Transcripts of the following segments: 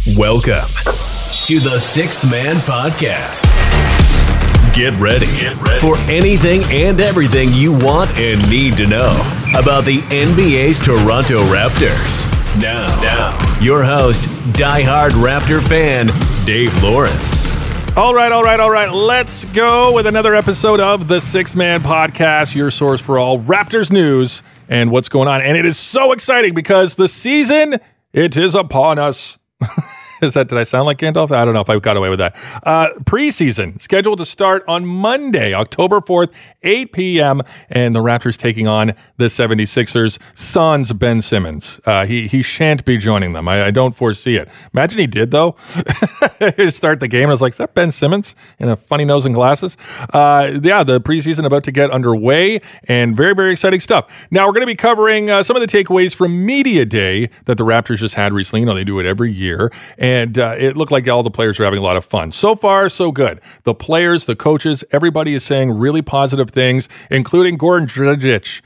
Welcome to the Sixth Man Podcast. Get ready for anything and everything you want and need to know about the NBA's Toronto Raptors. Now, your host, diehard Raptor fan, Dave Lawrence. All right. Let's go with another episode of the Sixth Man Podcast, your source for all Raptors news and what's going on. And it is so exciting because the season, it is upon us. Did I sound like Gandalf? I don't know if I got away with that. Preseason scheduled to start on Monday, October 4th, 8 p.m. And the Raptors taking on the 76ers. Sans Ben Simmons. He shan't be joining them. I don't foresee it. Imagine he did, though. Start the game and I was like, is that Ben Simmons in a funny nose and glasses? The preseason about to get underway and very, very exciting stuff. Now, we're going to be covering some of the takeaways from Media Day that the Raptors just had recently. You know, they do it every year. And it looked like all the players are having a lot of fun. So far, so good. The players, the coaches, everybody is saying really positive things, including Goran Dragic,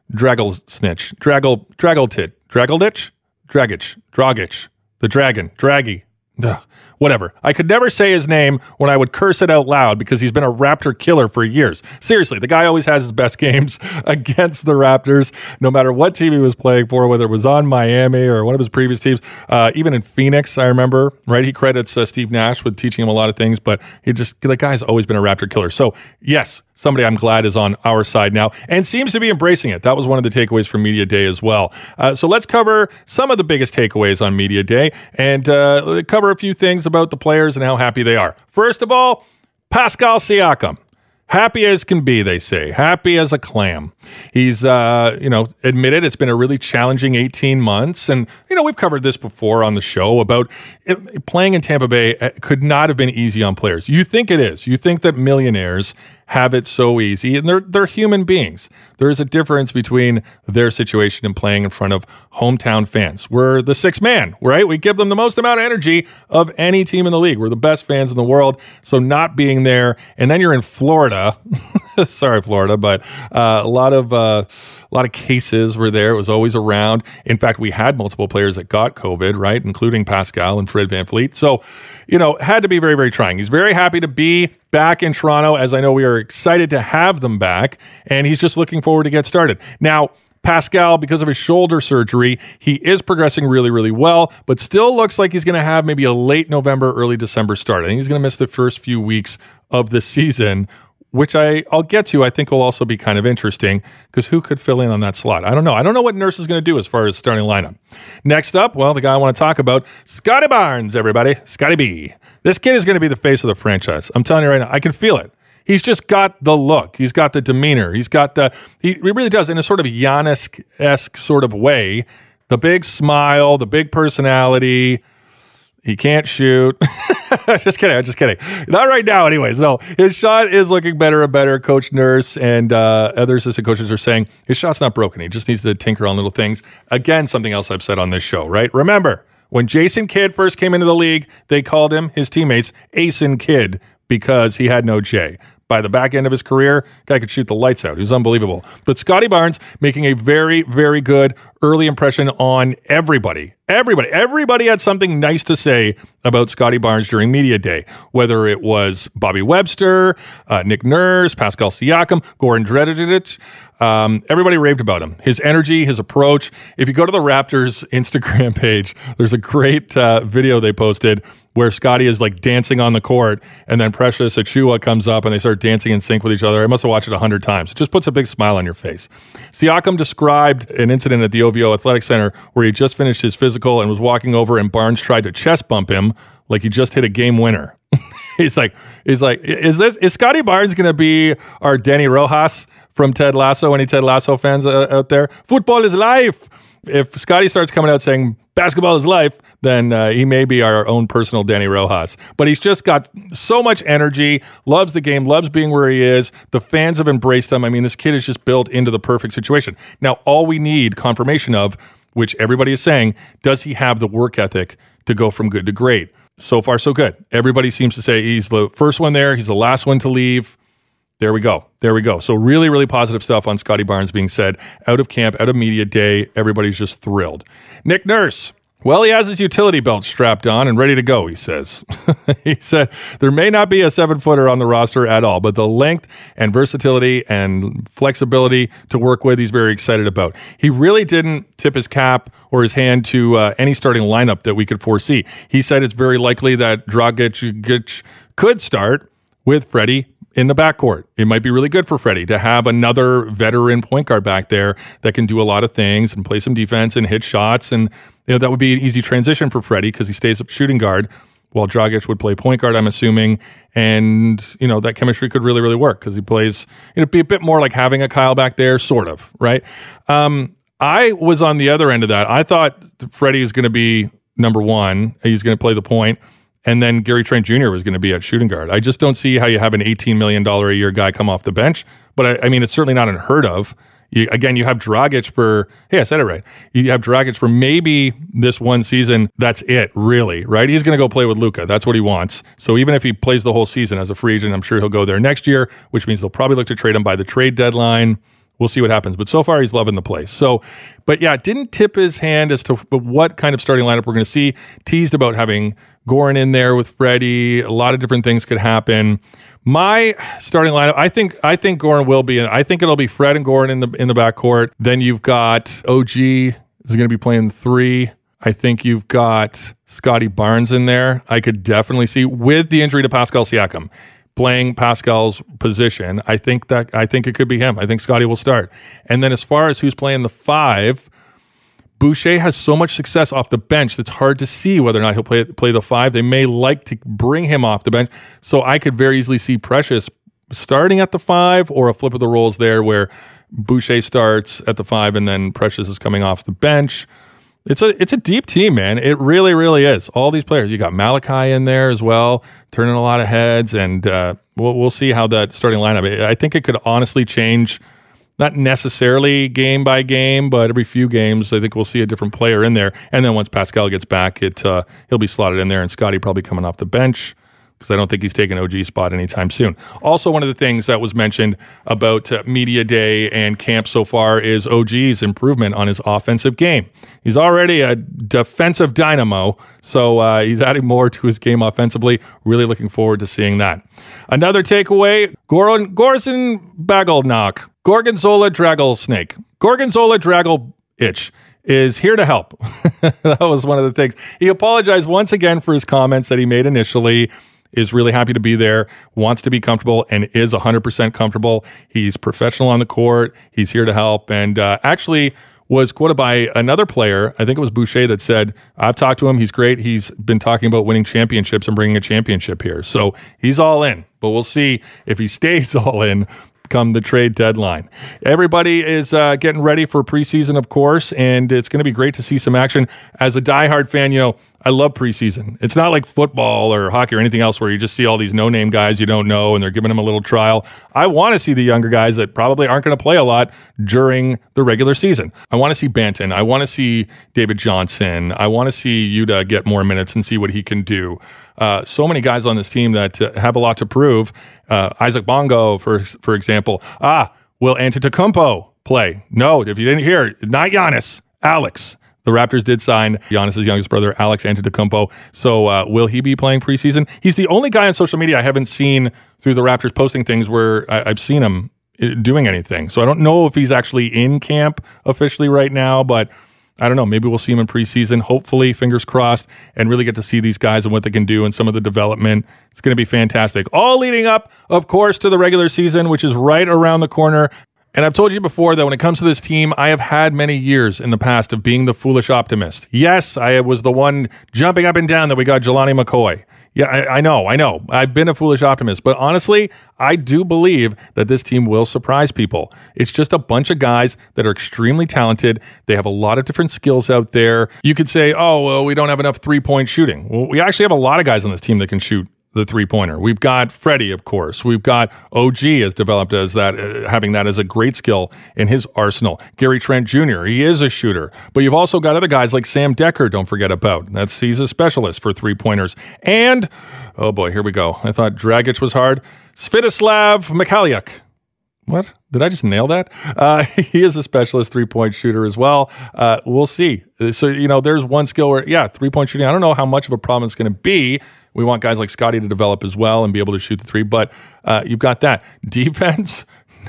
the Dragon, Draggy. Whatever. I could never say his name when I would curse it out loud because he's been a Raptor killer for years. Seriously, the guy always has his best games against the Raptors, no matter what team he was playing for, whether it was on Miami or one of his previous teams. Even in Phoenix, I remember, right? He credits Steve Nash with teaching him a lot of things, but the guy's always been a Raptor killer. So, yes, somebody I'm glad is on our side now and seems to be embracing it. That was one of the takeaways from Media Day as well. So let's cover some of the biggest takeaways on Media Day and cover a few things about the players and how happy they are. First of all, Pascal Siakam. Happy as can be, they say. Happy as a clam. He's, admitted it's been a really challenging 18 months. And, we've covered this before on the show about playing in Tampa Bay could not have been easy on players. You think it is. You think that millionaires have it so easy, and they're human beings. There is a difference between their situation and playing in front of hometown fans. We're the sixth man, right? We give them the most amount of energy of any team in the league. We're the best fans in the world, so not being there, and then you're in Florida. Sorry, Florida, but a lot of cases were there. It was always around. In fact, we had multiple players that got COVID, right, including Pascal and Fred VanVleet. So, had to be very, very trying. He's very happy to be back in Toronto, as I know we are excited to have them back, and he's just looking forward to get started. Now, Pascal, because of his shoulder surgery, he is progressing really, really well, but still looks like he's going to have maybe a late November, early December start. I think he's going to miss the first few weeks of the season, which I'll get to. I think will also be kind of interesting because who could fill in on that slot? I don't know. I don't know what Nurse is going to do as far as starting lineup. Next up, well, the guy I want to talk about, Scottie Barnes, everybody. Scottie B. This kid is going to be the face of the franchise. I'm telling you right now, I can feel it. He's just got the look. He's got the demeanor. He really does, in a sort of Giannis-esque sort of way. The big smile, the big personality. He can't shoot. Just kidding. Not right now anyways. No, his shot is looking better and better. Coach Nurse and other assistant coaches are saying his shot's not broken. He just needs to tinker on little things. Again, something else I've said on this show, right? Remember, when Jason Kidd first came into the league, they called him, his teammates, Asin Kidd because he had no J. By the back end of his career, guy could shoot the lights out. He was unbelievable. But Scottie Barnes making a very, very good early impression on everybody. Everybody had something nice to say about Scottie Barnes during Media Day, whether it was Bobby Webster, Nick Nurse, Pascal Siakam, Goran Dragic. Everybody raved about him. His energy, his approach. If you go to the Raptors Instagram page, there's a great video they posted where Scottie is like dancing on the court, and then Precious Achiuwa comes up and they start dancing in sync with each other. I must have watched it 100 times. It just puts a big smile on your face. Siakam described an incident at the OVO Athletic Center where he just finished his physical and was walking over and Barnes tried to chest bump him like he just hit a game winner. He's like, is Scottie Barnes going to be our Danny Rojas from Ted Lasso? Any Ted Lasso fans out there? Football is life. If Scottie starts coming out saying basketball is life, then he may be our own personal Danny Rojas. But he's just got so much energy, loves the game, loves being where he is. The fans have embraced him. I mean, this kid is just built into the perfect situation. Now, all we need confirmation of, which everybody is saying, does he have the work ethic to go from good to great? So far, so good. Everybody seems to say he's the first one there. He's the last one to leave. There we go. So really, really positive stuff on Scottie Barnes being said out of camp, out of Media Day. Everybody's just thrilled. Nick Nurse Well, he has his utility belt strapped on and ready to go, he says. He said, there may not be a 7-footer on the roster at all, but the length and versatility and flexibility to work with, he's very excited about. He really didn't tip his cap or his hand to any starting lineup that we could foresee. He said it's very likely that Dragic could start with Freddie in the backcourt. It might be really good for Freddie to have another veteran point guard back there that can do a lot of things and play some defense and hit shots, and that would be an easy transition for Freddie because he stays up shooting guard while Dragic would play point guard, I'm assuming. And, that chemistry could really, really work because he plays, it'd be a bit more like having a Kyle back there, sort of, right? I was on the other end of that. I thought Freddie is going to be number one. He's going to play the point. And then Gary Trent Jr. was going to be at shooting guard. I just don't see how you have an $18 million a year guy come off the bench. But I mean, it's certainly not unheard of. You have Dragic for, hey, I said it right. You have Dragic for maybe this one season. That's it, really, right? He's going to go play with Luka. That's what he wants. So even if he plays the whole season as a free agent, I'm sure he'll go there next year, which means they'll probably look to trade him by the trade deadline. We'll see what happens. But so far, he's loving the place. But yeah, didn't tip his hand as to what kind of starting lineup we're going to see. Teased about having Goran in there with Freddie. A lot of different things could happen. My starting lineup, I think Goran will be in. I think it'll be Fred and Goran in the backcourt. Then you've got OG is going to be playing 3. I think you've got Scotty Barnes in there. I could definitely see, with the injury to Pascal Siakam, playing Pascal's position. I think it could be him. I think Scotty will start. And then as far as who's playing the 5, Boucher has so much success off the bench that's hard to see whether or not he'll play the 5. They may like to bring him off the bench. So I could very easily see Precious starting at the 5, or a flip of the roles there where Boucher starts at the 5 and then Precious is coming off the bench. It's a deep team, man. It really, really is. All these players. You got Malachi in there as well, turning a lot of heads, and we'll see how that starting lineup. I think it could honestly change. Not necessarily game by game, but every few games, I think we'll see a different player in there. And then once Pascal gets back, he'll be slotted in there, and Scotty probably coming off the bench because I don't think he's taking OG spot anytime soon. Also, one of the things that was mentioned about Media Day and camp so far is OG's improvement on his offensive game. He's already a defensive dynamo, so he's adding more to his game offensively. Really looking forward to seeing that. Another takeaway, Gorson Bagelnock. Gorgonzola Draggle Snake. Gorgonzola Draggle Itch is here to help. That was one of the things. He apologized once again for his comments that he made initially, is really happy to be there, wants to be comfortable, and is 100% comfortable. He's professional on the court. He's here to help. And actually was quoted by another player, I think it was Boucher, that said, I've talked to him. He's great. He's been talking about winning championships and bringing a championship here. So he's all in. But we'll see if he stays all in come the trade deadline. Everybody is getting ready for preseason, of course, and it's going to be great to see some action. As a diehard fan, I love preseason. It's not like football or hockey or anything else where you just see all these no-name guys you don't know and they're giving them a little trial. I want to see the younger guys that probably aren't going to play a lot during the regular season. I want to see Banton. I want to see David Johnson. I want to see Yuta get more minutes and see what he can do. So many guys on this team that have a lot to prove. Isaac Bongo, for example. Will Antetokounmpo play? No, if you didn't hear, not Giannis, Alex. The Raptors did sign Giannis' youngest brother, Alex Antetokounmpo. So will he be playing preseason? He's the only guy on social media I haven't seen through the Raptors posting things where I've seen him doing anything. So I don't know if he's actually in camp officially right now, but I don't know. Maybe we'll see him in preseason. Hopefully, fingers crossed, and really get to see these guys and what they can do and some of the development. It's going to be fantastic. All leading up, of course, to the regular season, which is right around the corner. And I've told you before that when it comes to this team, I have had many years in the past of being the foolish optimist. Yes, I was the one jumping up and down that we got Jelani McCoy. Yeah, I know. I've been a foolish optimist. But honestly, I do believe that this team will surprise people. It's just a bunch of guys that are extremely talented. They have a lot of different skills out there. You could say, oh, well, we don't have enough three-point shooting. Well, we actually have a lot of guys on this team that can shoot the three-pointer. We've got Freddie, of course. We've got OG has developed as that, having that as a great skill in his arsenal. Gary Trent Jr., he is a shooter. But you've also got other guys like Sam Decker, don't forget about. He's a specialist for three-pointers. And, oh boy, here we go. I thought Dragic was hard. Svetislav Mikhailiuk. What? Did I just nail that? He is a specialist three-point shooter as well. We'll see. So, there's one skill where, three-point shooting, I don't know how much of a problem it's going to be. We want guys like Scotty to develop as well and be able to shoot the three, but you've got that. Defense,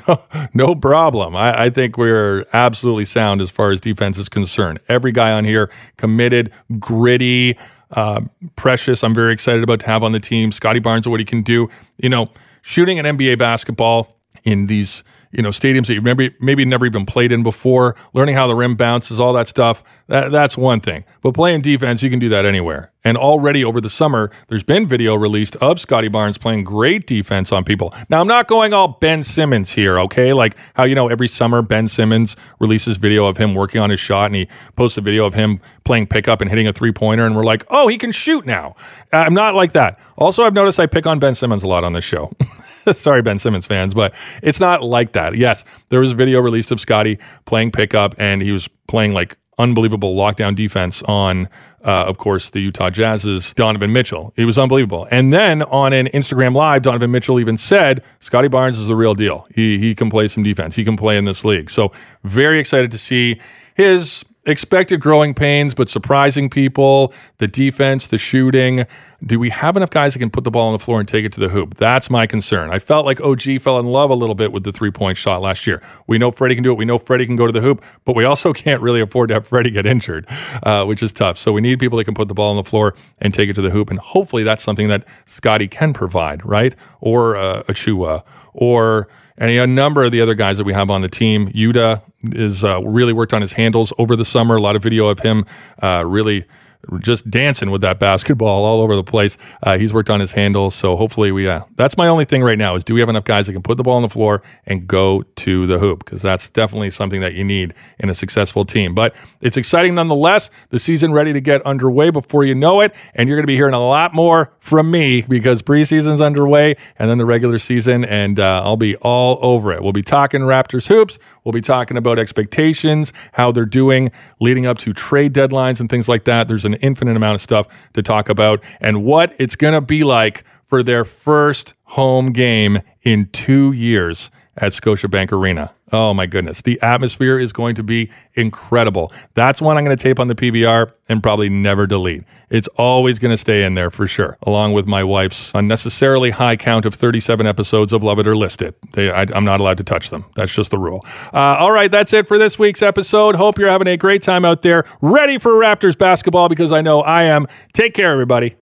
no problem. I think we're absolutely sound as far as defense is concerned. Every guy on here committed, gritty, precious. I'm very excited about to have on the team. Scotty Barnes and what he can do. Shooting an NBA basketball in these, stadiums that you maybe never even played in before, learning how the rim bounces, all that stuff, that's one thing. But playing defense, you can do that anywhere. And already over the summer, there's been video released of Scotty Barnes playing great defense on people. Now, I'm not going all Ben Simmons here, okay? Like how, every summer Ben Simmons releases video of him working on his shot, and he posts a video of him playing pickup and hitting a three-pointer, and we're like, oh, he can shoot now. I'm not like that. Also, I've noticed I pick on Ben Simmons a lot on this show. Sorry, Ben Simmons fans, but it's not like that. Yes, there was a video released of Scotty playing pickup, and he was playing like unbelievable lockdown defense on, of course, the Utah Jazz's Donovan Mitchell. It was unbelievable. And then on an Instagram Live, Donovan Mitchell even said, Scotty Barnes is the real deal. He can play some defense. He can play in this league. So very excited to see his expected growing pains, but surprising people, the defense, the shooting. Do we have enough guys that can put the ball on the floor and take it to the hoop? That's my concern. I felt like OG fell in love a little bit with the three-point shot last year. We know Freddie can do it. We know Freddie can go to the hoop, but we also can't really afford to have Freddie get injured, which is tough. So we need people that can put the ball on the floor and take it to the hoop, and hopefully that's something that Scotty can provide, right? Or Achua, or a number of the other guys that we have on the team. Yuta is really worked on his handles over the summer. A lot of video of him really just dancing with that basketball all over the place. He's worked on his handles, so hopefully that's my only thing right now is do we have enough guys that can put the ball on the floor and go to the hoop, because that's definitely something that you need in a successful team. But it's exciting nonetheless. The season ready to get underway before you know it, and you're going to be hearing a lot more from me because preseason's underway and then the regular season, and I'll be all over it. We'll be talking Raptors hoops. We'll be talking about expectations, how they're doing leading up to trade deadlines and things like that. There's an infinite amount of stuff to talk about, and what it's going to be like for their first home game in 2 years at Scotiabank Arena. Oh my goodness. The atmosphere is going to be incredible. That's one I'm going to tape on the PVR and probably never delete. It's always going to stay in there for sure, along with my wife's unnecessarily high count of 37 episodes of Love It or List It. I'm not allowed to touch them. That's just the rule. All right, that's it for this week's episode. Hope you're having a great time out there, ready for Raptors basketball, because I know I am. Take care, everybody.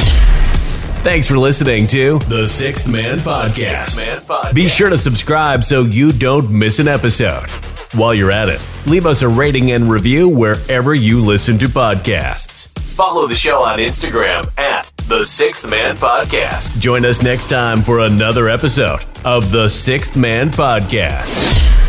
Thanks for listening to The Sixth Man Podcast. Be sure to subscribe so you don't miss an episode. While you're at it, leave us a rating and review wherever you listen to podcasts. Follow the show on Instagram at The Sixth Man Podcast. Join us next time for another episode of The Sixth Man Podcast.